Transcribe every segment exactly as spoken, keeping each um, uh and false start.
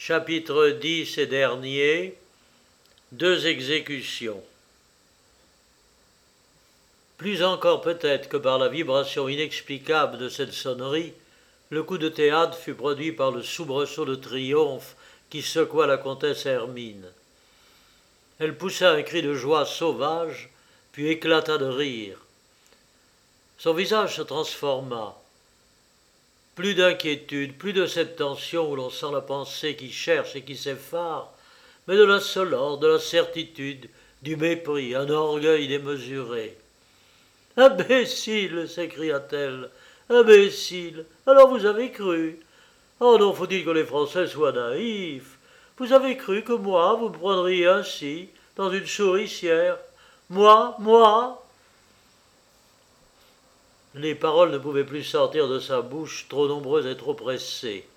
Chapitre dix et dernier. Deux exécutions. Plus encore peut-être que par la vibration inexplicable de cette sonnerie, le coup de théâtre fut produit par le soubresaut de triomphe qui secoua la comtesse Hermine. Elle poussa un cri de joie sauvage, puis éclata de rire. Son visage se transforma. Plus d'inquiétude, plus de cette tension où l'on sent la pensée qui cherche et qui s'effare, mais de l'insolence, de la certitude, du mépris, un orgueil démesuré. « Imbécile !» s'écria-t-elle. « Imbécile ! Alors vous avez cru. Oh non, faut-il que les Français soient naïfs. Vous avez cru que moi, vous me prendriez ainsi, dans une souricière. Moi, moi !» Les paroles ne pouvaient plus sortir de sa bouche, trop nombreuses et trop pressées.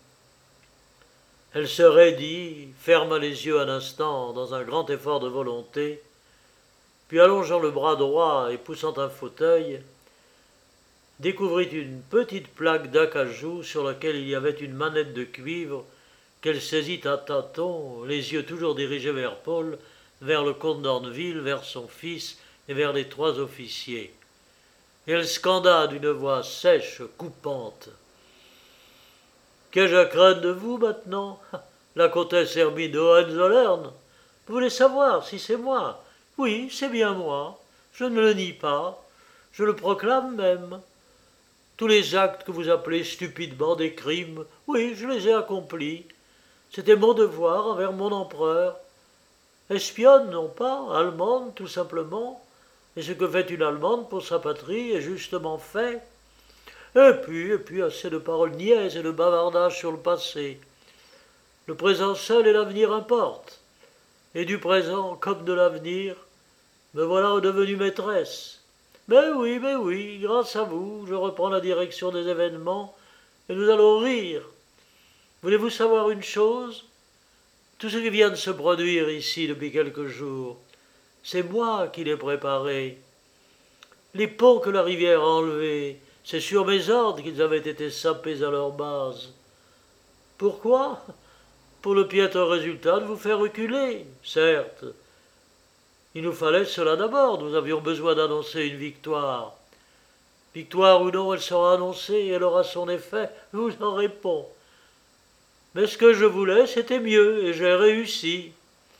Elle se raidit, ferma les yeux un instant dans un grand effort de volonté, puis allongeant le bras droit et poussant un fauteuil, découvrit une petite plaque d'acajou sur laquelle il y avait une manette de cuivre qu'elle saisit à tâtons, les yeux toujours dirigés vers Paul, vers le comte d'Orneville, vers son fils et vers les trois officiers. Et elle scanda d'une voix sèche, coupante. « Qu'ai-je à craindre de vous maintenant, la comtesse Hermine de Hohenzollern? Vous voulez savoir si c'est moi? Oui, c'est bien moi. Je ne le nie pas. Je le proclame même. Tous les actes que vous appelez stupidement des crimes, oui, je les ai accomplis. C'était mon devoir envers mon empereur. Espionne, non pas, allemande, tout simplement. Et ce que fait une Allemande pour sa patrie est justement fait. Et puis, et puis, assez de paroles niaises et de bavardages sur le passé. Le présent seul et l'avenir importent. Et du présent, comme de l'avenir, me voilà redevenue maîtresse. Mais oui, mais oui, grâce à vous, je reprends la direction des événements, et nous allons rire. Voulez-vous savoir une chose? Tout ce qui vient de se produire ici depuis quelques jours, c'est moi qui l'ai préparé. Les ponts que la rivière a enlevés, c'est sur mes ordres qu'ils avaient été sapés à leur base. Pourquoi? Pour le piètre résultat de vous faire reculer, certes. Il nous fallait cela d'abord, nous avions besoin d'annoncer une victoire. Victoire ou non, elle sera annoncée et elle aura son effet, je vous en réponds. Mais ce que je voulais, c'était mieux, et j'ai réussi.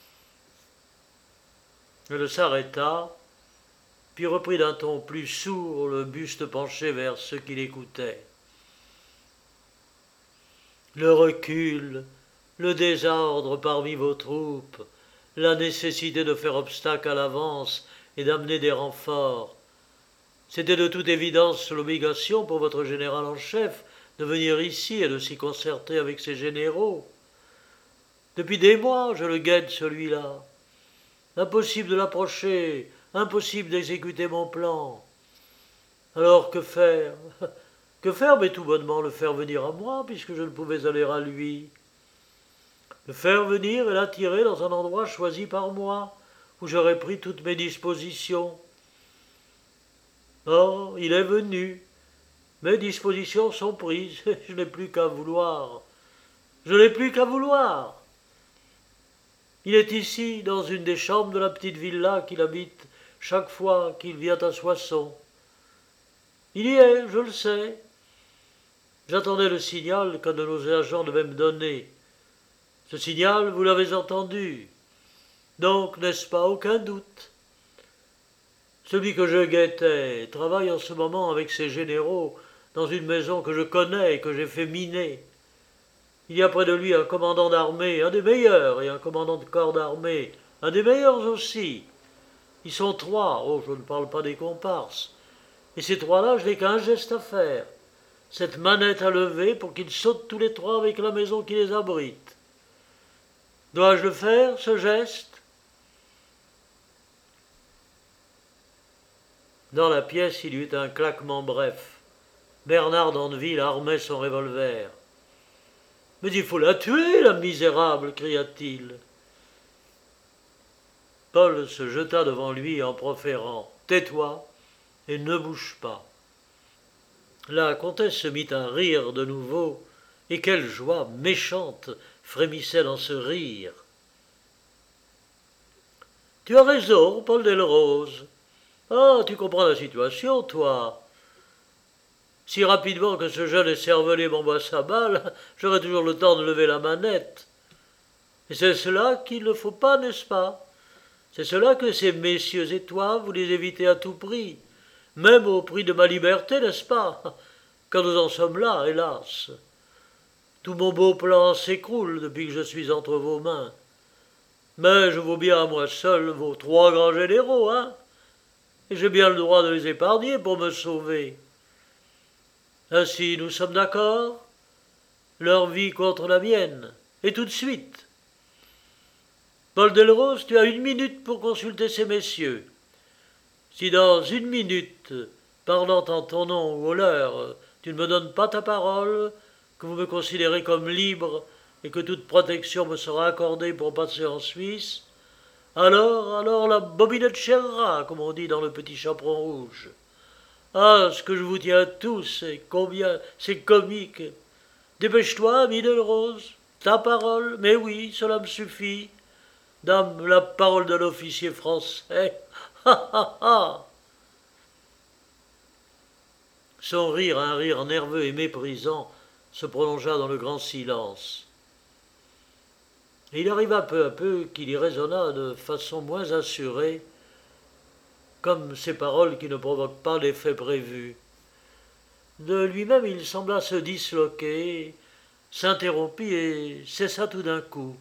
Elle s'arrêta, puis reprit d'un ton plus sourd, le buste penché vers ceux qui l'écoutaient. Le recul, le désordre parmi vos troupes, la nécessité de faire obstacle à l'avance et d'amener des renforts. C'était de toute évidence l'obligation pour votre général en chef de venir ici et de s'y concerter avec ses généraux. Depuis des mois, je le guette celui-là. Impossible de l'approcher, impossible d'exécuter mon plan. Alors que faire? Que faire? Mais tout bonnement le faire venir à moi, puisque je ne pouvais aller à lui. Le faire venir et l'attirer dans un endroit choisi par moi, où j'aurais pris toutes mes dispositions. Or, il est venu. Mes dispositions sont prises. Je n'ai plus qu'à vouloir. Je n'ai plus qu'à vouloir. Il est ici, dans une des chambres de la petite villa qu'il habite chaque fois qu'il vient à Soissons. Il y est, je le sais. J'attendais le signal qu'un de nos agents devait me donner. Ce signal, vous l'avez entendu. Donc, n'est-ce pas aucun doute? Celui que je guettais travaille en ce moment avec ses généraux dans une maison que je connais et que j'ai fait miner. Il y a près de lui un commandant d'armée, un des meilleurs, et un commandant de corps d'armée, un des meilleurs aussi. Ils sont trois, oh, je ne parle pas des comparses. Et ces trois-là, je n'ai qu'un geste à faire. Cette manette à lever pour qu'ils sautent tous les trois avec la maison qui les abrite. Dois-je le faire, ce geste? Dans la pièce, il y eut un claquement bref. Bernard d'Andeville armait son revolver. « Mais il faut la tuer, la misérable !» cria-t-il. Paul se jeta devant lui en proférant « Tais-toi et ne bouge pas !» La comtesse se mit à rire de nouveau Et quelle joie méchante frémissait dans ce rire. « Tu as raison, Paul Delrose. Ah, tu comprends la situation, toi. Si rapidement que ce jeune écervelé m'envoie sa balle, j'aurai toujours le temps de lever la manette. Et c'est cela qu'il ne faut pas, n'est-ce pas? C'est cela que ces messieurs et toi, vous les évitez à tout prix, même au prix de ma liberté, n'est-ce pas? Quand nous en sommes là, hélas. Tout mon beau plan s'écroule depuis que je suis entre vos mains. Mais je vaux bien à moi seul vos trois grands généraux, hein? Et j'ai bien le droit de les épargner pour me sauver. Ainsi, nous sommes d'accord? Leur vie contre la mienne, et tout de suite. Paul Delrose, tu as une minute pour consulter ces messieurs. Si dans une minute, parlant en ton nom ou au leur, tu ne me donnes pas ta parole, que vous me considérez comme libre et que toute protection me sera accordée pour passer en Suisse, alors, alors la bobinette chérera, comme on dit dans le Petit Chaperon Rouge. Ah, ce que je vous tiens tous, et combien c'est comique. Dépêche-toi, ami Delrose, ta parole, mais oui, cela me suffit. Dame, la parole de l'officier français. Ha ha ha. Son rire, un rire nerveux et méprisant, se prolongea dans le grand silence. Et il arriva peu à peu qu'il y résonna de façon moins assurée, comme ces paroles qui ne provoquent pas l'effet prévu. De lui-même, il sembla se disloquer, s'interrompit et cessa tout d'un coup.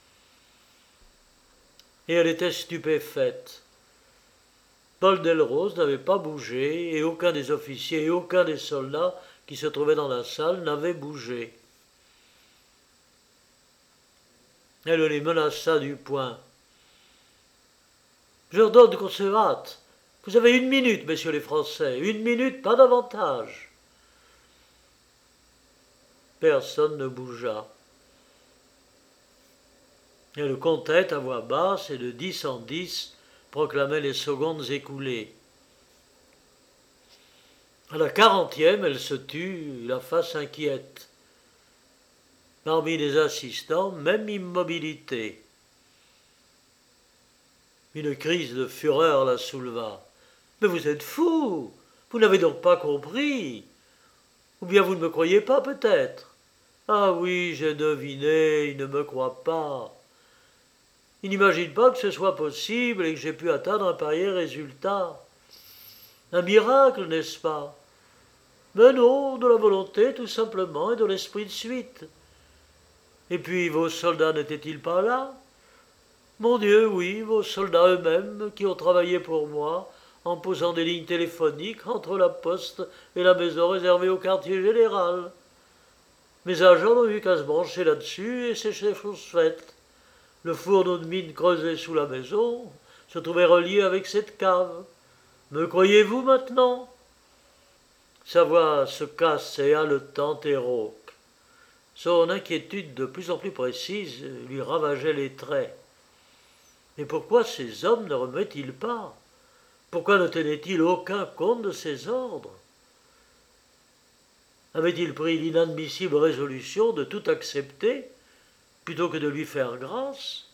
Et elle était stupéfaite. Paul Delrose n'avait pas bougé, et aucun des officiers et aucun des soldats qui se trouvaient dans la salle n'avait bougé. Elle les menaça du poing. « Je leur donne qu'on se hâte. Vous avez une minute, messieurs les Français, une minute, pas davantage. » Personne ne bougea. Elle comptait à voix basse et de dix en dix proclamait les secondes écoulées. À la quarantième, elle se tut, la face inquiète. Parmi les assistants, même immobilité. Une crise de fureur la souleva. « Mais vous êtes fou! Vous n'avez donc pas compris? Ou bien vous ne me croyez pas, peut-être? Ah oui, j'ai deviné, il ne me croit pas. Il n'imagine pas que ce soit possible et que j'ai pu atteindre un pareil résultat. Un miracle, n'est-ce pas? Mais non, de la volonté, tout simplement, et de l'esprit de suite. Et puis, vos soldats n'étaient-ils pas là? Mon Dieu, oui, vos soldats eux-mêmes, qui ont travaillé pour moi, en posant des lignes téléphoniques entre la poste et la maison réservée au quartier général. Mes agents n'ont eu qu'à se brancher là-dessus, et c'est chose faite. Le fourneau de mine creusé sous la maison se trouvait relié avec cette cave. Me croyez-vous maintenant? Sa voix se casse et haletante et rauque. Son inquiétude de plus en plus précise lui ravageait les traits. Mais pourquoi ces hommes ne remuaient-ils pas? Pourquoi ne tenaient-ils aucun compte de ses ordres? Avait-il pris l'inadmissible résolution de tout accepter plutôt que de lui faire grâce?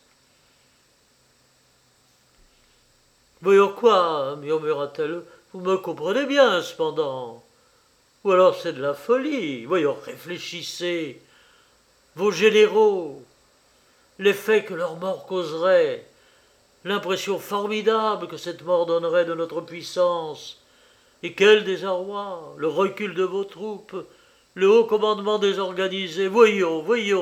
« Voyons quoi, murmura-t-elle, vous me comprenez bien, cependant. Ou alors c'est de la folie. Voyons, réfléchissez. Vos généraux, l'effet que leur mort causerait, l'impression formidable que cette mort donnerait de notre puissance, et quel désarroi, le recul de vos troupes, le haut commandement désorganisé. Voyons, voyons. »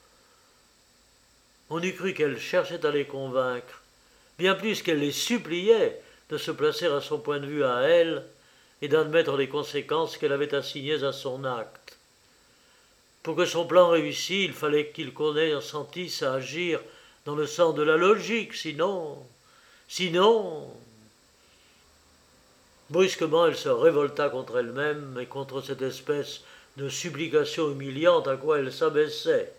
On eût cru qu'elle cherchait à les convaincre, bien plus qu'elle les suppliait de se placer à son point de vue à elle et d'admettre les conséquences qu'elle avait assignées à son acte. Pour que son plan réussît, il fallait qu'il consentisse à agir dans le sens de la logique, sinon... sinon... Brusquement, elle se révolta contre elle-même et contre cette espèce de supplication humiliante à quoi elle s'abaissait.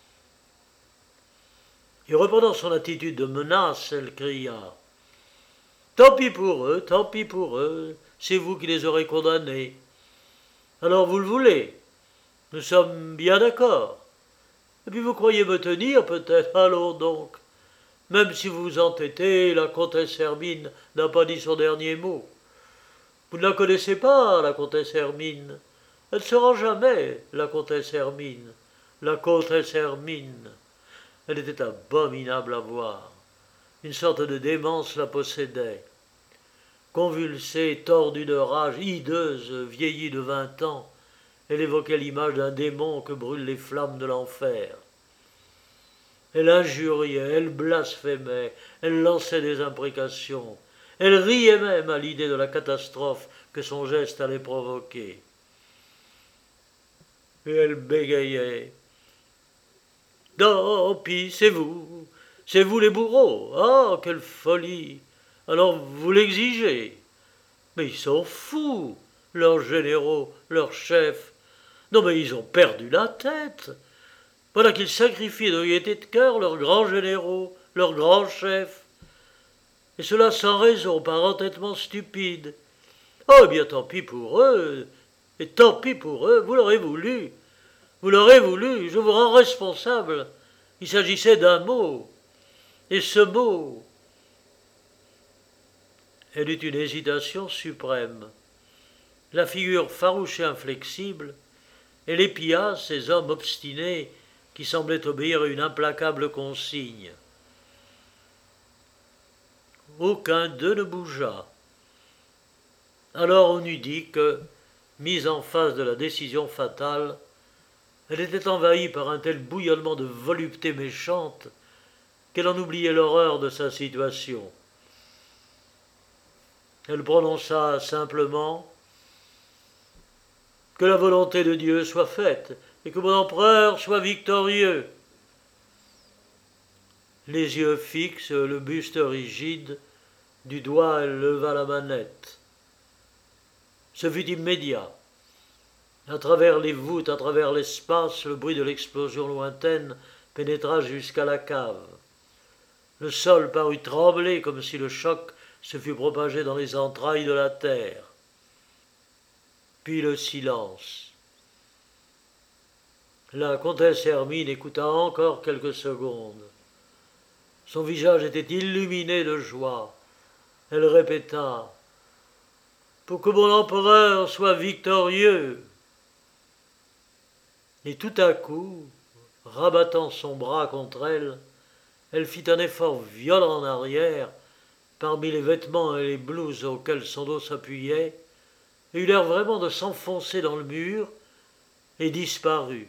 Et reprenant son attitude de menace, elle cria « Tant pis pour eux, tant pis pour eux, c'est vous qui les aurez condamnés. Alors vous le voulez. Nous sommes bien d'accord. Et puis vous croyez me tenir, peut-être. Allons donc. Même si vous vous entêtez, la comtesse Hermine n'a pas dit son dernier mot. Vous ne la connaissez pas, la comtesse Hermine. Elle ne sera jamais la comtesse Hermine. La comtesse Hermine. Elle était abominable à voir. Une sorte de démence la possédait. Convulsée, tordue de rage, hideuse, vieillie de vingt ans, elle évoquait l'image d'un démon que brûlent les flammes de l'enfer. Elle injuriait, elle blasphémait, elle lançait des imprécations. Elle riait même à l'idée de la catastrophe que son geste allait provoquer. Et elle bégayait. « Oh, puis c'est vous, c'est vous les bourreaux. Ah, quelle folie! Alors vous l'exigez. Mais ils sont fous, leurs généraux, leurs chefs. Non mais ils ont perdu la tête. Voilà qu'ils sacrifient de gaieté de cœur leurs grands généraux, leurs grands chefs. Et cela sans raison, par entêtement stupide. Oh, eh bien tant pis pour eux, et tant pis pour eux, vous l'aurez voulu. Vous l'aurez voulu, je vous rends responsable. Il s'agissait d'un mot. Et ce mot... Elle eut une hésitation suprême. La figure farouche et inflexible, elle épia ces hommes obstinés qui semblaient obéir à une implacable consigne. Aucun d'eux ne bougea. Alors on eût dit que, mise en face de la décision fatale, elle était envahie par un tel bouillonnement de volupté méchante qu'elle en oubliait l'horreur de sa situation. Elle prononça simplement « Que la volonté de Dieu soit faite et que mon empereur soit victorieux !» Les yeux fixes, le buste rigide, du doigt elle leva la manette. Ce fut immédiat. À travers les voûtes, à travers l'espace, le bruit de l'explosion lointaine pénétra jusqu'à la cave. Le sol parut trembler comme si le choc se fût propagé dans les entrailles de la terre. Puis le silence. La comtesse Hermine écouta encore quelques secondes. Son visage était illuminé de joie. Elle répéta « Pour que mon empereur soit victorieux !» Et tout à coup, rabattant son bras contre elle, elle fit un effort violent en arrière, parmi les vêtements et les blouses auxquels son dos s'appuyait, et eut l'air vraiment de s'enfoncer dans le mur, et disparut.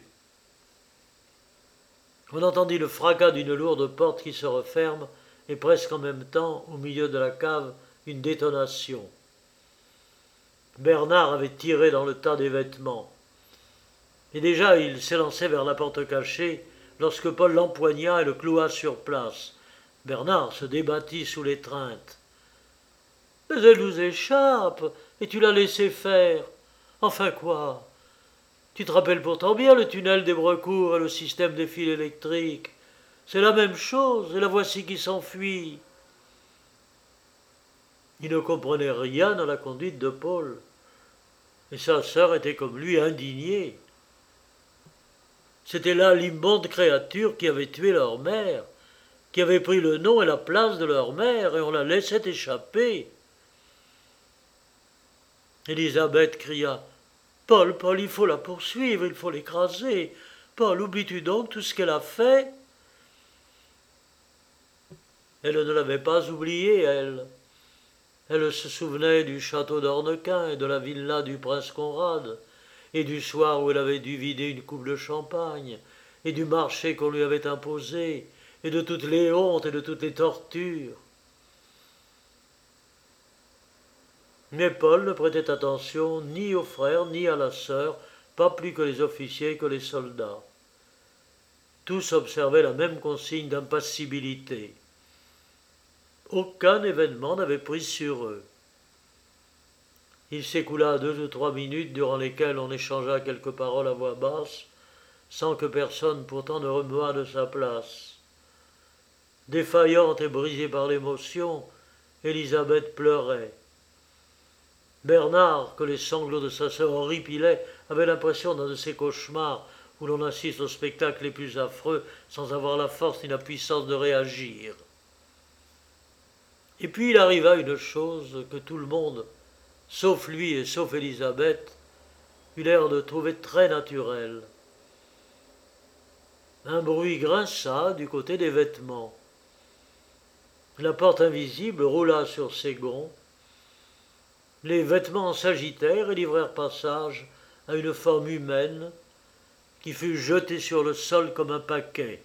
On entendit le fracas d'une lourde porte qui se referme, et presque en même temps, au milieu de la cave, une détonation. Bernard avait tiré dans le tas des vêtements. Et déjà il s'élançait vers la porte cachée, lorsque Paul l'empoigna et le cloua sur place. Bernard se débattit sous l'étreinte. « Mais elle nous échappe, et tu l'as laissée faire. Enfin quoi? Tu te rappelles pourtant bien le tunnel des Brecourt et le système des fils électriques. C'est la même chose, et la voici qui s'enfuit. » Il ne comprenait rien à la conduite de Paul, et sa sœur était comme lui indignée. C'était là l'immonde créature qui avait tué leur mère, qui avait pris le nom et la place de leur mère, et on la laissait échapper. Élisabeth cria « Paul, Paul, il faut la poursuivre, il faut l'écraser. Paul, oublies-tu donc tout ce qu'elle a fait ?» Elle ne l'avait pas oublié, elle. Elle se souvenait du château d'Ornequin et de la villa du prince Conrad, et du soir où elle avait dû vider une coupe de champagne, et du marché qu'on lui avait imposé, et de toutes les hontes et de toutes les tortures. Mais Paul ne prêtait attention ni aux frères ni à la sœur, pas plus que les officiers que les soldats. Tous observaient la même consigne d'impassibilité. Aucun événement n'avait pris sur eux. Il s'écoula deux ou trois minutes durant lesquelles on échangea quelques paroles à voix basse, sans que personne pourtant ne remuât de sa place. Défaillante et brisée par l'émotion, Élisabeth pleurait. Bernard, que les sanglots de sa sœur horripilaient, avait l'impression d'un de ces cauchemars où l'on assiste aux spectacles les plus affreux sans avoir la force ni la puissance de réagir. Et puis il arriva une chose que tout le monde, sauf lui et sauf Élisabeth, eut l'air de trouver très naturelle. Un bruit grinça du côté des vêtements. La porte invisible roula sur ses gonds. Les vêtements s'agitèrent et livrèrent passage à une forme humaine qui fut jetée sur le sol comme un paquet.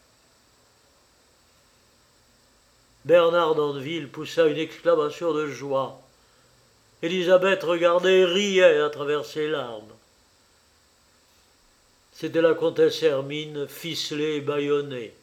Bernard d'Andeville poussa une exclamation de joie. Élisabeth regardait et riait à travers ses larmes. C'était la comtesse Hermine, ficelée et bâillonnée.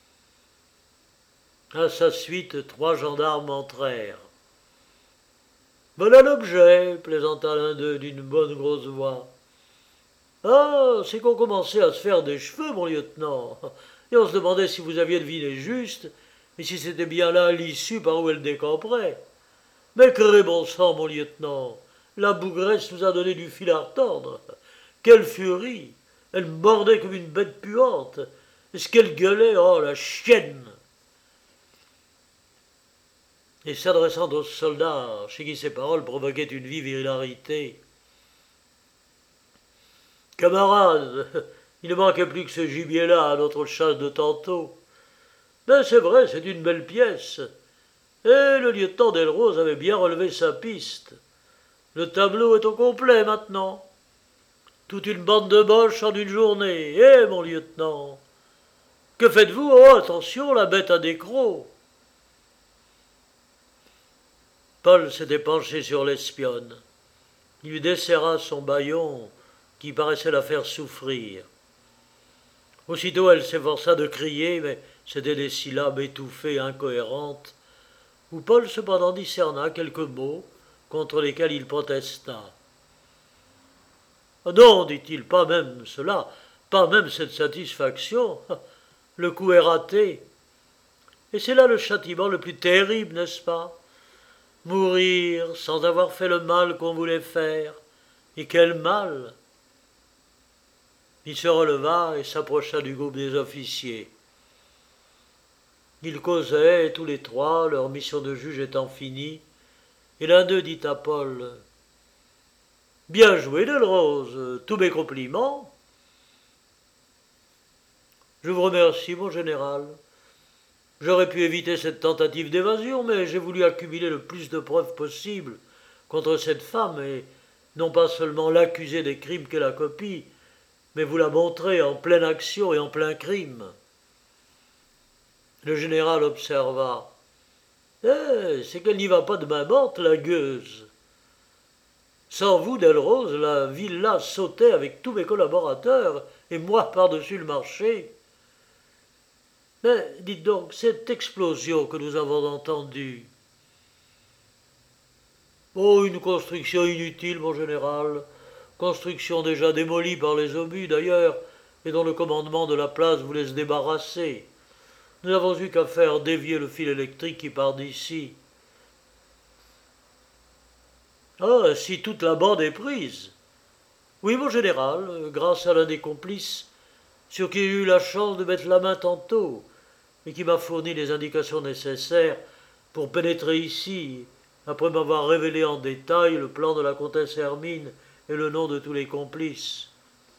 À sa suite, trois gendarmes entrèrent. « Voilà l'objet, plaisanta l'un d'eux d'une bonne grosse voix. « Ah, c'est qu'on commençait à se faire des cheveux, mon lieutenant, et on se demandait si vous aviez deviné juste, et si c'était bien là l'issue par où elle décamperait. Mais cré bon sang, mon lieutenant, la bougresse nous a donné du fil à retordre. Quelle furie! Elle mordait comme une bête puante. Est-ce qu'elle gueulait? Oh, la chienne! » Et s'adressant aux soldats, chez qui ces paroles provoquaient une vive hilarité. « Camarades, il ne manquait plus que ce gibier-là à notre chasse de tantôt. Mais c'est vrai, c'est une belle pièce. Et le lieutenant Delrose avait bien relevé sa piste. Le tableau est au complet maintenant. Toute une bande de boches en une journée. Eh, mon lieutenant! Que faites-vous? Oh, attention, la bête a des crocs. » Paul s'était penché sur l'espionne. Il lui desserra son bâillon qui paraissait la faire souffrir. Aussitôt elle s'efforça de crier, mais c'étaient des syllabes étouffées, incohérentes, où Paul cependant discerna quelques mots contre lesquels il protesta. « Non, dit-il, pas même cela, pas même cette satisfaction. Le coup est raté. Et c'est là le châtiment le plus terrible, n'est-ce pas? Mourir sans avoir fait le mal qu'on voulait faire. Et quel mal! » Il se releva et s'approcha du groupe des officiers. Ils causaient tous les trois, leur mission de juge étant finie, et l'un d'eux dit à Paul « Bien joué, Delrose, tous mes compliments. »« Je vous remercie, mon général. J'aurais pu éviter cette tentative d'évasion, mais j'ai voulu accumuler le plus de preuves possible contre cette femme, et non pas seulement l'accuser des crimes qu'elle a copie, mais vous la montrer en pleine action et en plein crime. » Le général observa. « Eh, c'est qu'elle n'y va pas de main morte, la gueuse. Sans vous, Delrose, la villa sautait avec tous mes collaborateurs, et moi par-dessus le marché. Mais dites donc, cette explosion que nous avons entendue. » « Oh, une construction inutile, mon général. Construction déjà démolie par les obus, d'ailleurs, et dont le commandement de la place voulait se débarrasser. Nous n'avons eu qu'à faire dévier le fil électrique qui part d'ici. »« Ah, si toute la bande est prise. »« Oui, mon général, grâce à l'un des complices, sur qui j'ai eu la chance de mettre la main tantôt, et qui m'a fourni les indications nécessaires pour pénétrer ici, après m'avoir révélé en détail le plan de la comtesse Hermine et le nom de tous les complices.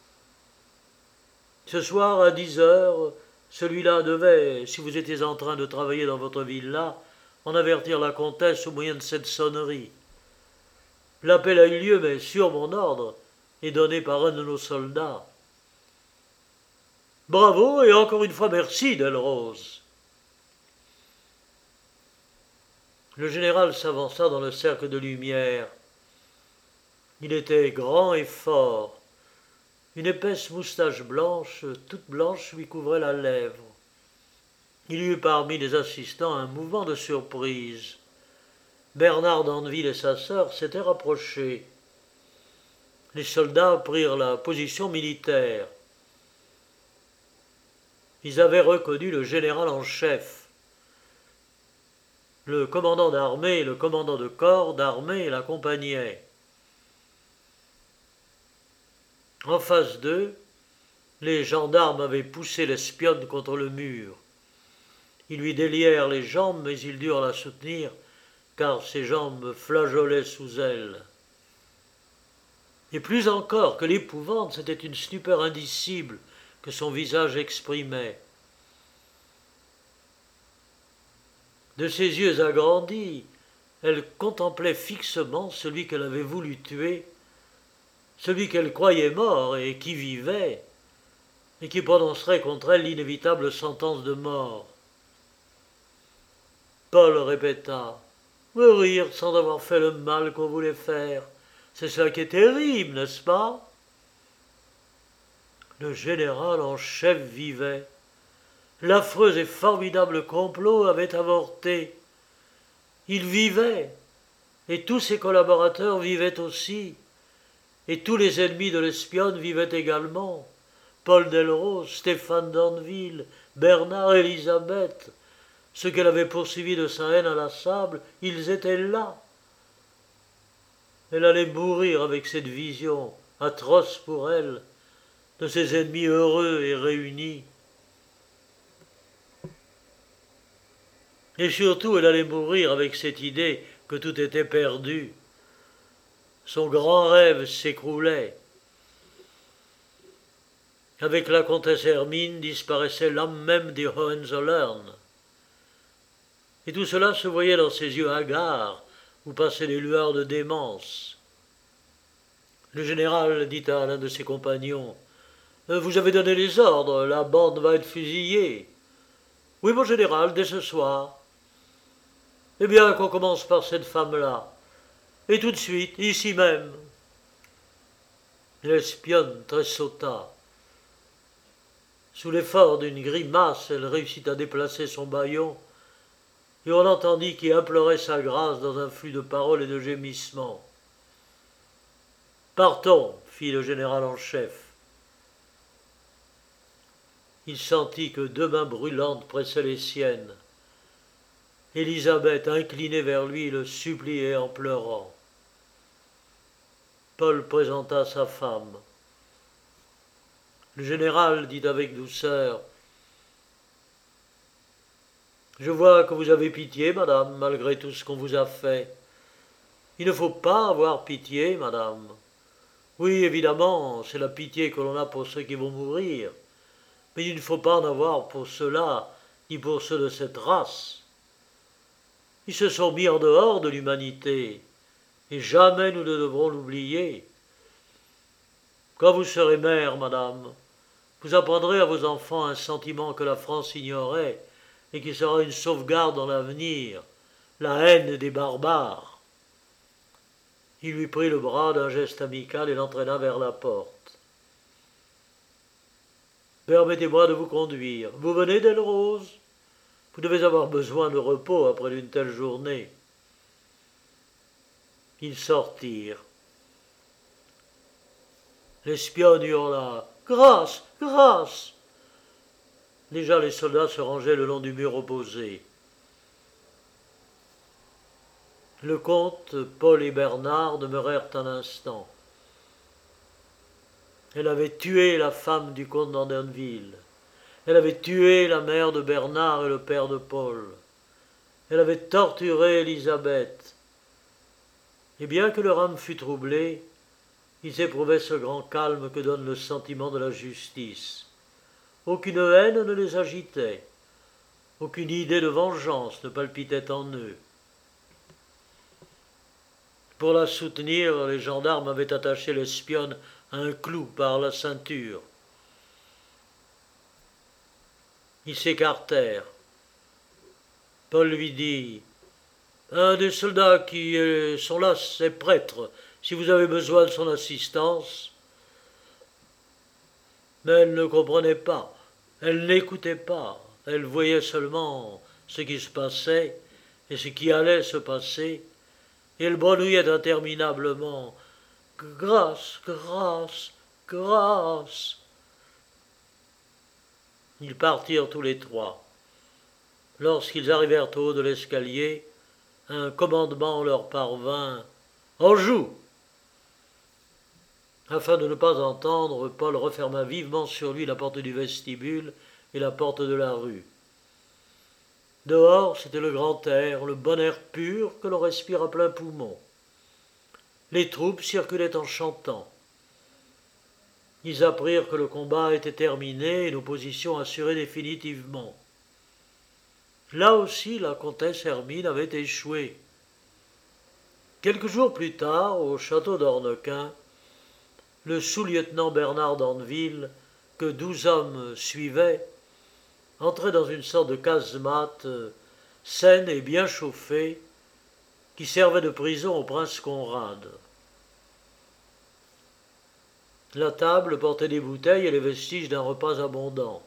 Ce soir, à dix heures, celui-là devait, si vous étiez en train de travailler dans votre villa, en avertir la comtesse au moyen de cette sonnerie. L'appel a eu lieu, mais sur mon ordre, et donné par un de nos soldats. Bravo, et encore une fois merci, Delrose. Le général s'avança dans le cercle de lumière. Il était grand et fort. Une épaisse moustache blanche, toute blanche, lui couvrait la lèvre. Il y eut parmi les assistants un mouvement de surprise. Bernard d'Andeville et sa sœur s'étaient rapprochés. Les soldats prirent la position militaire. Ils avaient reconnu le général en chef. Le commandant d'armée et le commandant de corps d'armée l'accompagnaient. En face d'eux, les gendarmes avaient poussé l'espionne contre le mur. Ils lui délièrent les jambes, mais ils durent la soutenir, car ses jambes flageolaient sous elle. Et plus encore que l'épouvante, c'était une stupeur indicible que son visage exprimait. De ses yeux agrandis, elle contemplait fixement celui qu'elle avait voulu tuer, celui qu'elle croyait mort et qui vivait, et qui prononcerait contre elle l'inévitable sentence de mort. Paul répéta « Mourir sans avoir fait le mal qu'on voulait faire, c'est ça qui est terrible, n'est-ce pas ?» Le général en chef vivait. L'affreux et formidable complot avait avorté. Il vivait, et tous ses collaborateurs vivaient aussi, et tous les ennemis de l'espionne vivaient également. Paul Delrose, Stéphane d'Andeville, Bernard, Élisabeth, ceux qu'elle avait poursuivis de sa haine inlassable, ils étaient là. Elle allait mourir avec cette vision, atroce pour elle, de ses ennemis heureux et réunis. Et surtout, elle allait mourir avec cette idée que tout était perdu. Son grand rêve s'écroulait. Avec la comtesse Hermine disparaissait l'âme même des Hohenzollern. Et tout cela se voyait dans ses yeux hagards, où passaient les lueurs de démence. Le général dit à l'un de ses compagnons « Vous avez donné les ordres, la bande va être fusillée. »« Oui, mon général, dès ce soir. »« Eh bien, qu'on commence par cette femme-là. Et tout de suite, ici même. » L'espionne tressauta. Sous l'effort d'une grimace, elle réussit à déplacer son bâillon, et on entendit qui implorait sa grâce dans un flux de paroles et de gémissements. « Partons, fit le général en chef. Il sentit que deux mains brûlantes pressaient les siennes. Élisabeth, inclinée vers lui, le suppliait en pleurant. Paul présenta sa femme. Le général dit avec douceur « Je vois que vous avez pitié, madame, malgré tout ce qu'on vous a fait. Il ne faut pas avoir pitié, madame. Oui, évidemment, c'est la pitié que l'on a pour ceux qui vont mourir, mais il ne faut pas en avoir pour ceux-là, ni pour ceux de cette race. Ils se sont mis en dehors de l'humanité, et jamais nous ne devrons l'oublier. Quand vous serez mère, madame, vous apprendrez à vos enfants un sentiment que la France ignorait et qui sera une sauvegarde dans l'avenir, la haine des barbares. » Il lui prit le bras d'un geste amical et l'entraîna vers la porte. « Permettez-moi de vous conduire. Vous venez, Delrose ? Vous devez avoir besoin de repos après une telle journée. » Ils sortirent. L'espionne hurla « Grâce, grâce !» Déjà les soldats se rangeaient le long du mur opposé. Le comte, Paul et Bernard demeurèrent un instant. Elle avait tué la femme du comte d'Andernville. Elle avait tué la mère de Bernard et le père de Paul. Elle avait torturé Élisabeth. Et bien que leur âme fût troublée, ils éprouvaient ce grand calme que donne le sentiment de la justice. Aucune haine ne les agitait, aucune idée de vengeance ne palpitait en eux. Pour la soutenir, les gendarmes avaient attaché l'espionne à un clou par la ceinture. Ils s'écartèrent. Paul lui dit « Un des soldats qui sont là, c'est prêtre, si vous avez besoin de son assistance. » Mais elle ne comprenait pas, elle n'écoutait pas, elle voyait seulement ce qui se passait et ce qui allait se passer, et elle bredouillait interminablement « Grâce, grâce, grâce !» Ils partirent tous les trois. Lorsqu'ils arrivèrent au haut de l'escalier, un commandement leur parvint « En joue !» Afin de ne pas entendre, Paul referma vivement sur lui la porte du vestibule et la porte de la rue. Dehors, c'était le grand air, le bon air pur que l'on respire à plein poumon. Les troupes circulaient en chantant. Ils apprirent que le combat était terminé et l'opposition assurée définitivement. Là aussi, la comtesse Hermine avait échoué. Quelques jours plus tard, au château d'Ornequin, le sous-lieutenant Bernard d'Andeville, que douze hommes suivaient, entrait dans une sorte de casemate saine et bien chauffée qui servait de prison au prince Conrad. La table portait des bouteilles et les vestiges d'un repas abondant.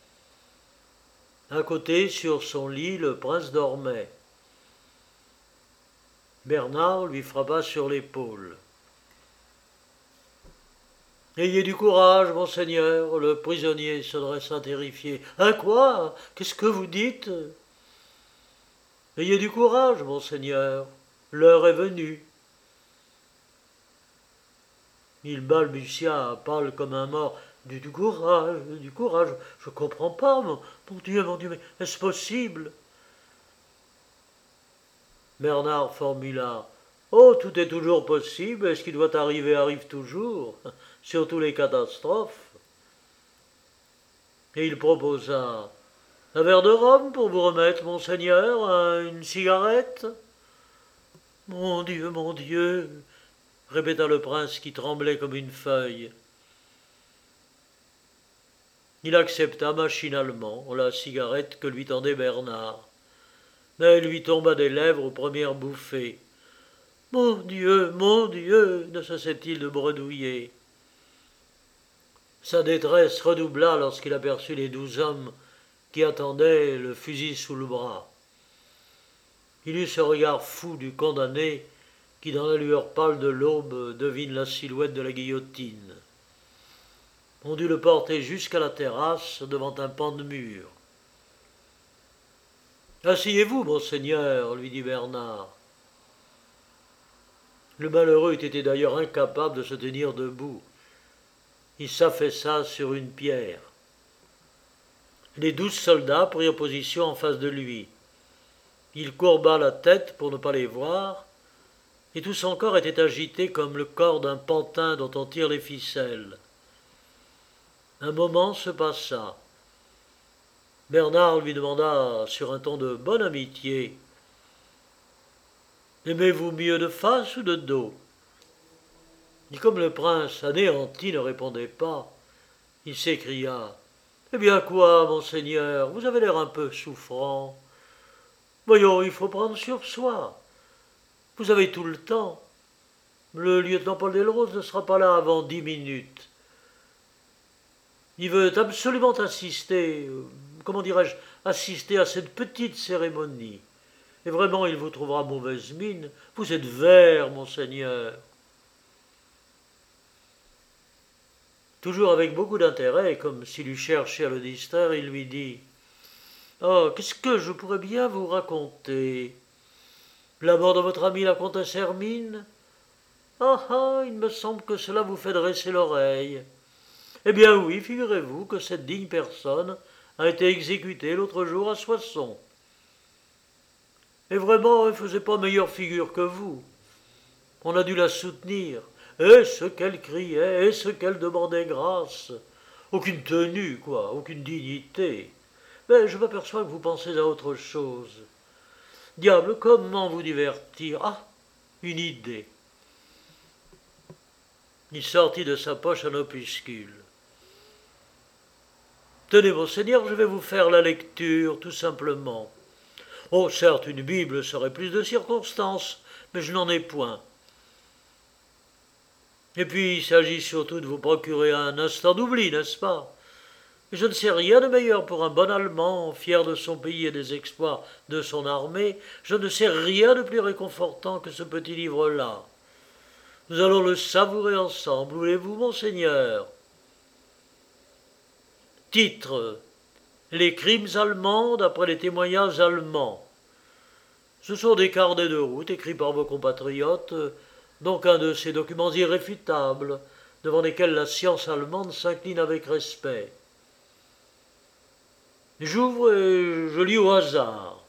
À côté, sur son lit, le prince dormait. Bernard lui frappa sur l'épaule. « Ayez du courage, monseigneur !» Le prisonnier se dressa terrifié. « Hein, quoi ? Qu'est-ce que vous dites ?»« Ayez du courage, monseigneur, l'heure est venue. » Il balbutia, pâle comme un mort. Du, du courage, du courage, je ne comprends pas, mon, mon Dieu, mon Dieu, mais est-ce possible ? Bernard formula. Oh, tout est toujours possible, et ce qui doit arriver arrive toujours, surtout les catastrophes. Et il proposa. Un verre de rhum pour vous remettre, monseigneur, une cigarette ? Mon Dieu, mon Dieu, répéta le prince qui tremblait comme une feuille. Il accepta machinalement la cigarette que lui tendait Bernard. Mais elle lui tomba des lèvres aux premières bouffées. « Mon Dieu, mon Dieu !» ne cessait-il de bredouiller. Sa détresse redoubla lorsqu'il aperçut les douze hommes qui attendaient le fusil sous le bras. Il eut ce regard fou du condamné qui, dans la lueur pâle de l'aube, devine la silhouette de la guillotine. On dut le porter jusqu'à la terrasse devant un pan de mur. « Asseyez-vous, monseigneur, lui dit Bernard. Le malheureux eût été d'ailleurs incapable de se tenir debout. Il s'affaissa sur une pierre. Les douze soldats prirent position en face de lui. Il courba la tête pour ne pas les voir, et tout son corps était agité comme le corps d'un pantin dont on tire les ficelles. Un moment se passa. Bernard lui demanda sur un ton de bonne amitié. « Aimez-vous mieux de face ou de dos ?» Et comme le prince, anéanti, ne répondait pas, il s'écria. « Eh bien quoi, monseigneur, vous avez l'air un peu souffrant. Voyons, il faut prendre sur soi. Vous avez tout le temps. Le lieutenant Paul Delrose ne sera pas là avant dix minutes. Il veut absolument assister, euh, comment dirais-je, assister à cette petite cérémonie. Et vraiment, il vous trouvera mauvaise mine. Vous êtes vert, monseigneur. » Toujours avec beaucoup d'intérêt, comme s'il eût cherché à le distraire, il lui dit « Oh, qu'est-ce que je pourrais bien vous raconter ? La mort de votre amie la comtesse Hermine ? Ah ah, il me semble que cela vous fait dresser l'oreille. Eh bien oui, figurez-vous que cette digne personne a été exécutée l'autre jour à Soissons. Et vraiment, elle ne faisait pas meilleure figure que vous. On a dû la soutenir. Et ce qu'elle criait, et ce qu'elle demandait grâce. Aucune tenue, quoi, aucune dignité. Mais je m'aperçois que vous pensez à autre chose. Diable, comment vous divertir ? Ah, une idée. » Il sortit de sa poche un opuscule. « Tenez, monseigneur, je vais vous faire la lecture, tout simplement. Oh, certes, une Bible serait plus de circonstance, mais je n'en ai point. Et puis, il s'agit surtout de vous procurer un instant d'oubli, n'est-ce pas ? Et je ne sais rien de meilleur pour un bon Allemand, fier de son pays et des exploits de son armée. Je ne sais rien de plus réconfortant que ce petit livre-là. Nous allons le savourer ensemble, voulez-vous, monseigneur ? Titre : Les crimes allemands d'après les témoignages allemands. Ce sont des carnets de route écrits par vos compatriotes, donc un de ces documents irréfutables, devant lesquels la science allemande s'incline avec respect. J'ouvre et je lis au hasard.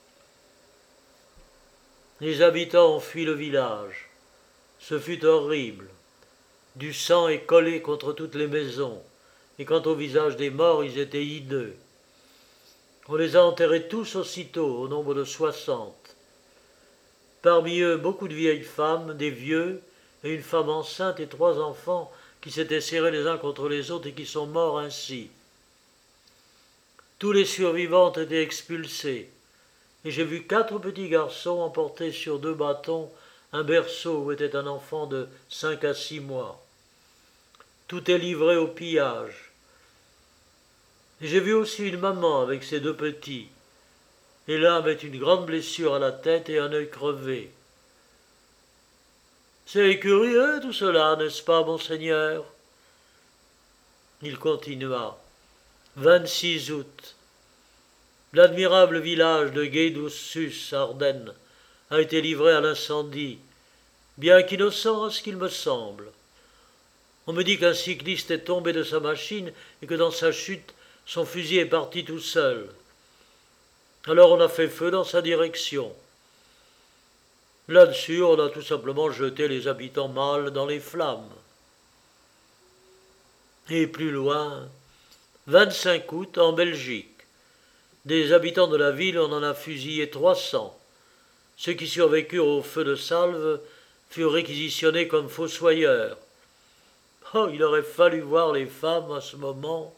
Les habitants ont fui le village. Ce fut horrible. Du sang est collé contre toutes les maisons, et quant au visage des morts, ils étaient hideux. On les a enterrés tous aussitôt, au nombre de soixante. Parmi eux, beaucoup de vieilles femmes, des vieux, et une femme enceinte et trois enfants qui s'étaient serrés les uns contre les autres et qui sont morts ainsi. Tous les survivants ont été expulsés, et j'ai vu quatre petits garçons emporter sur deux bâtons un berceau où était un enfant de cinq à six mois. Tout est livré au pillage. Et j'ai vu aussi une maman avec ses deux petits, et l'un avait une grande blessure à la tête et un œil crevé. C'est curieux tout cela, n'est-ce pas, monseigneur? Il continua. vingt-six août. L'admirable village de Guédous-Sus, Ardennes, a été livré à l'incendie, bien qu'innocent à ce qu'il me semble. On me dit qu'un cycliste est tombé de sa machine et que dans sa chute, son fusil est parti tout seul. Alors on a fait feu dans sa direction. Là-dessus, on a tout simplement jeté les habitants mâles dans les flammes. Et plus loin, vingt-cinq août, en Belgique. Des habitants de la ville, on en a fusillé trois cents. Ceux qui survécurent au feu de salve furent réquisitionnés comme fossoyeurs. Oh, il aurait fallu voir les femmes à ce moment.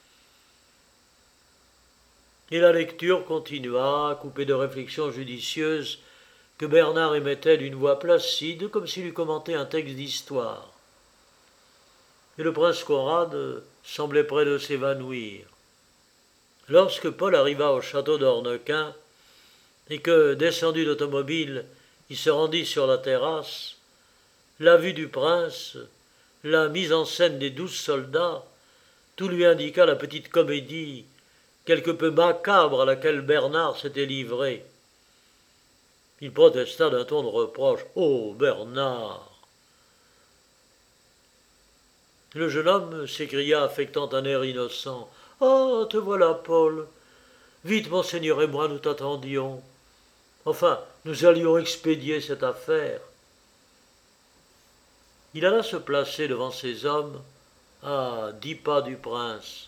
Et la lecture continua, coupée de réflexions judicieuses que Bernard émettait d'une voix placide, comme s'il eût commenté un texte d'histoire. Et le prince Conrad semblait près de s'évanouir. Lorsque Paul arriva au château d'Ornequin, et que, descendu d'automobile, il se rendit sur la terrasse, la vue du prince, la mise en scène des douze soldats, tout lui indiqua la petite comédie, quelque peu macabre à laquelle Bernard s'était livré. Il protesta d'un ton de reproche. « Oh, Bernard !» Le jeune homme s'écria, affectant un air innocent. « Ah, te voilà, Paul. Vite, monseigneur et moi, nous t'attendions. Enfin, nous allions expédier cette affaire. » Il alla se placer devant ses hommes, à dix pas du prince.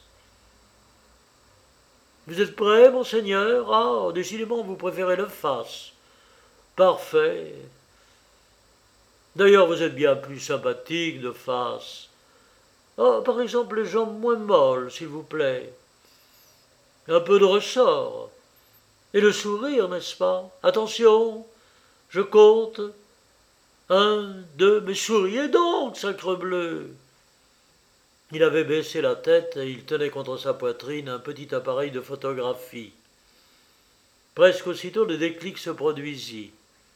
« Vous êtes prêts, monseigneur? Ah, décidément, vous préférez le face. Parfait. D'ailleurs, vous êtes bien plus sympathique de face. Ah, par exemple, les jambes moins molles, s'il vous plaît. Un peu de ressort. Et le sourire, n'est-ce pas? Attention, je compte. Un, deux, mais souriez donc, sacrebleu! » Il avait baissé la tête et il tenait contre sa poitrine un petit appareil de photographie. Presque aussitôt, le déclic se produisit.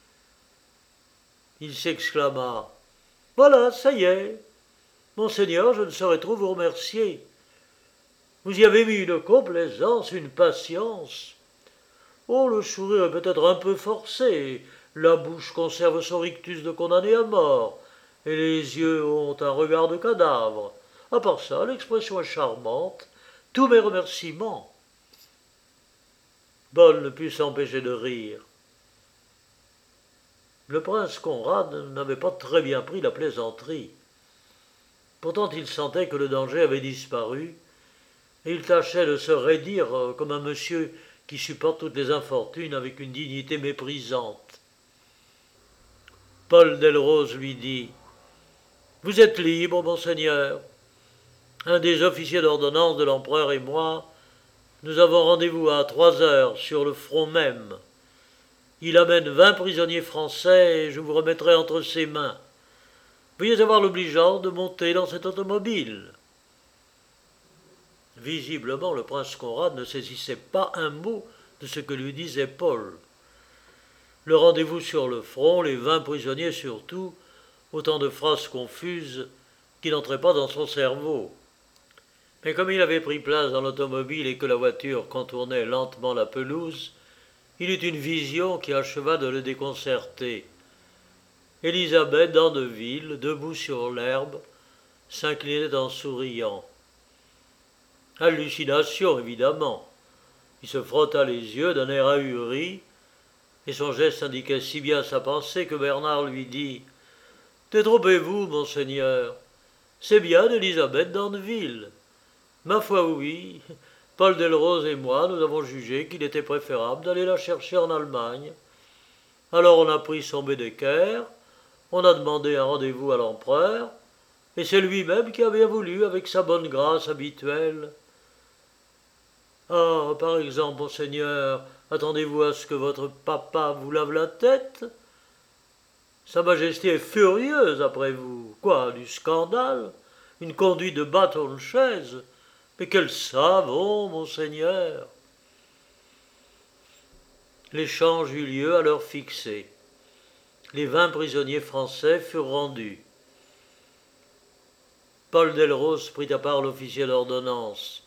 Il s'exclama. « Voilà, ça y est. Monseigneur, je ne saurais trop vous remercier. Vous y avez mis une complaisance, une patience. Oh, le sourire est peut-être un peu forcé, la bouche conserve son rictus de condamné à mort, et les yeux ont un regard de cadavre. À part ça, l'expression est charmante. Tous mes remerciements. » Paul ne put s'empêcher de rire. Le prince Conrad n'avait pas très bien pris la plaisanterie. Pourtant il sentait que le danger avait disparu, et il tâchait de se raidir comme un monsieur qui supporte toutes les infortunes avec une dignité méprisante. Paul Delrose lui dit « Vous êtes libre, monseigneur. Un des officiers d'ordonnance de l'empereur et moi, nous avons rendez-vous à trois heures sur le front même. Il amène vingt prisonniers français et je vous remettrai entre ses mains. Veuillez avoir l'obligeance de monter dans cette automobile. » Visiblement, le prince Conrad ne saisissait pas un mot de ce que lui disait Paul. Le rendez-vous sur le front, les vingt prisonniers surtout, autant de phrases confuses qui n'entraient pas dans son cerveau. Mais comme il avait pris place dans l'automobile et que la voiture contournait lentement la pelouse, il eut une vision qui acheva de le déconcerter. Élisabeth d'Andeville, debout sur l'herbe, s'inclinait en souriant. Hallucination, évidemment. Il se frotta les yeux d'un air ahuri, et son geste indiquait si bien sa pensée que Bernard lui dit « Détrompez-vous, monseigneur, c'est bien Élisabeth d'Andeville. Ma foi, oui, Paul Delrose et moi, nous avons jugé qu'il était préférable d'aller la chercher en Allemagne. Alors on a pris son Baedeker, on a demandé un rendez-vous à l'empereur, et c'est lui-même qui a bien voulu, avec sa bonne grâce habituelle. Ah, par exemple, monseigneur, attendez-vous à ce que votre papa vous lave la tête? Sa Majesté est furieuse après vous. Quoi, du scandale? Une conduite de bâton de chaise? Mais quel savon, monseigneur! L'échange eut lieu à l'heure fixée. Les vingt prisonniers français furent rendus. Paul Delrose prit à part l'officier d'ordonnance.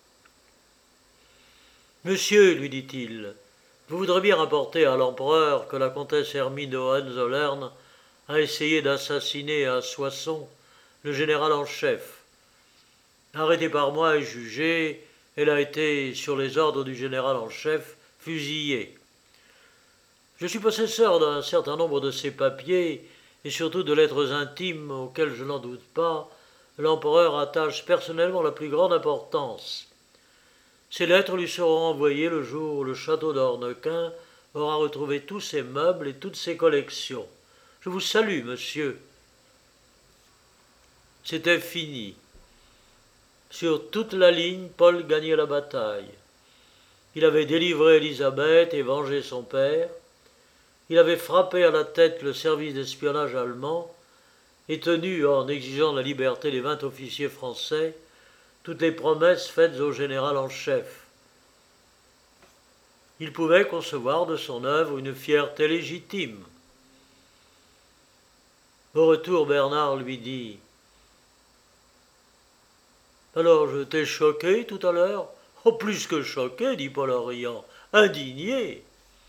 « Monsieur, lui dit-il, vous voudrez bien rapporter à l'empereur que la comtesse Hermine de Hohenzollern a essayé d'assassiner à Soissons le général en chef. Arrêtée par moi et jugée, elle a été, sur les ordres du général en chef, fusillée. Je suis possesseur d'un certain nombre de ces papiers, et surtout de lettres intimes auxquelles, je n'en doute pas, l'empereur attache personnellement la plus grande importance. Ces lettres lui seront envoyées le jour où le château d'Ornequin aura retrouvé tous ses meubles et toutes ses collections. Je vous salue, monsieur. » C'était fini. Sur toute la ligne, Paul gagnait la bataille. Il avait délivré Élisabeth et vengé son père. Il avait frappé à la tête le service d'espionnage allemand et tenu, en exigeant la liberté des vingt officiers français, toutes les promesses faites au général en chef. Il pouvait concevoir de son œuvre une fierté légitime. Au retour, Bernard lui dit « Alors, je t'ai choqué tout à l'heure ?»« Oh, plus que choqué, dit Paul en riant, indigné. »«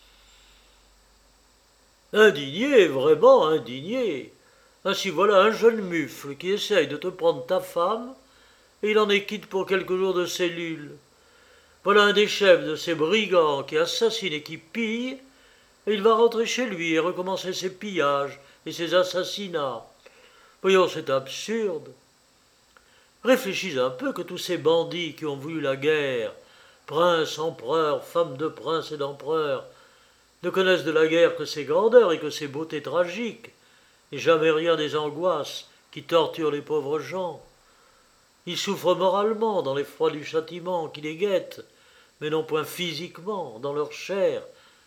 Indigné, vraiment indigné. Ainsi voilà un jeune mufle qui essaye de te prendre ta femme, et il en est quitte pour quelques jours de cellule. Voilà un des chefs de ces brigands qui assassinent et qui pillent, et il va rentrer chez lui et recommencer ses pillages et ses assassinats. Voyons, c'est absurde. Réfléchis un peu que tous ces bandits qui ont voulu la guerre, princes, empereurs, femmes de princes et d'empereurs, ne connaissent de la guerre que ses grandeurs et que ses beautés tragiques, et jamais rien des angoisses qui torturent les pauvres gens. Ils souffrent moralement dans l'effroi du châtiment qui les guette, mais non point physiquement, dans leur chair,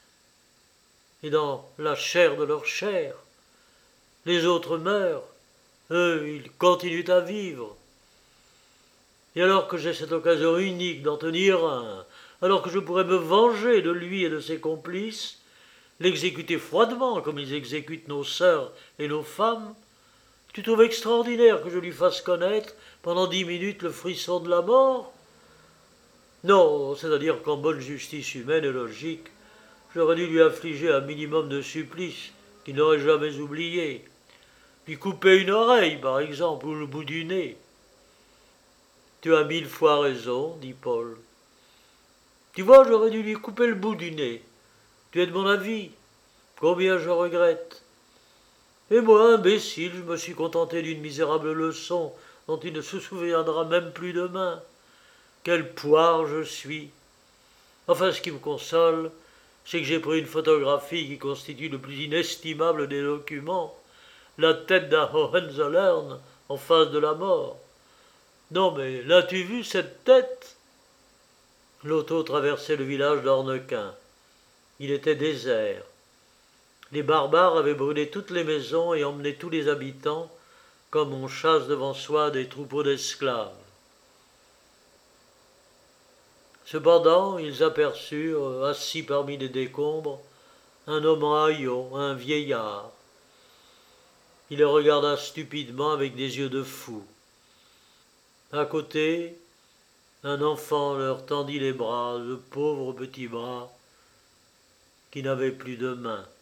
et dans la chair de leur chair. Les autres meurent, eux, ils continuent à vivre. Et alors que j'ai cette occasion unique d'en tenir un, alors que je pourrais me venger de lui et de ses complices, l'exécuter froidement comme ils exécutent nos sœurs et nos femmes, tu trouves extraordinaire que je lui fasse connaître pendant dix minutes le frisson de la mort? Non, c'est-à-dire qu'en bonne justice humaine et logique, j'aurais dû lui infliger un minimum de supplice qu'il n'aurait jamais oublié. Lui couper une oreille, par exemple, ou le bout du nez. Tu as mille fois raison, dit Paul. Tu vois, j'aurais dû lui couper le bout du nez. Tu es de mon avis. Combien je regrette. Et moi, imbécile, je me suis contenté d'une misérable leçon dont il ne se souviendra même plus demain. Quel poire je suis. Enfin, ce qui me console, c'est que j'ai pris une photographie qui constitue le plus inestimable des documents, la tête d'un Hohenzollern en face de la mort. Non, mais l'as-tu vu, cette tête? L'auto traversait le village d'Ornequin. Il était désert. Les barbares avaient brûlé toutes les maisons et emmené tous les habitants, comme on chasse devant soi des troupeaux d'esclaves. Cependant, ils aperçurent, assis parmi les décombres, un homme en haillons, un vieillard. Il le regarda stupidement avec des yeux de fou. À côté, un enfant leur tendit les bras, de pauvres petits bras, qui n'avaient plus de mains.